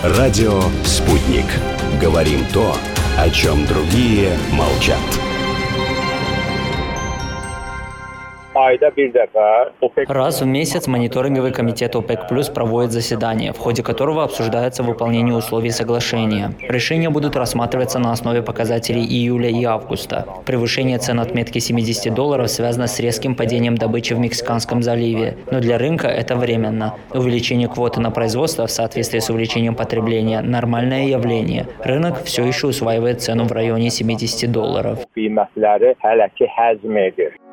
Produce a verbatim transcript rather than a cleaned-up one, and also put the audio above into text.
Радио «Спутник». Говорим то, о чем другие молчат. Раз в месяц мониторинговый комитет ОПЕК+ проводит заседание, в ходе которого обсуждается выполнение условий соглашения. Решения будут рассматриваться на основе показателей июля и августа. Превышение цен отметки семьдесят долларов связано с резким падением добычи в Мексиканском заливе, но для рынка это временно. Увеличение квоты на производство в соответствии с увеличением потребления – нормальное явление. Рынок все еще усваивает цену в районе семьдесят долларов.